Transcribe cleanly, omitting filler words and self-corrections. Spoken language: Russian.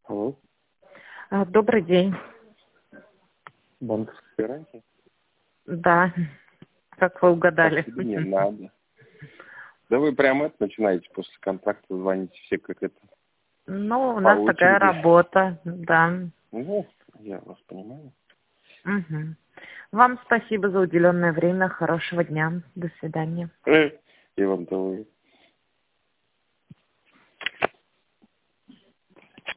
Алло, Добрый день. банковская гарантия? Да, как вы угадали. Спасибо, не надо. Да вы прямо это начинаете после контракта звонить все как это Ну, у по нас такая очереди. работа, да. Ну, я вас понимаю. Мгм. Вам спасибо за уделенное время. Хорошего дня. До свидания. И вам того.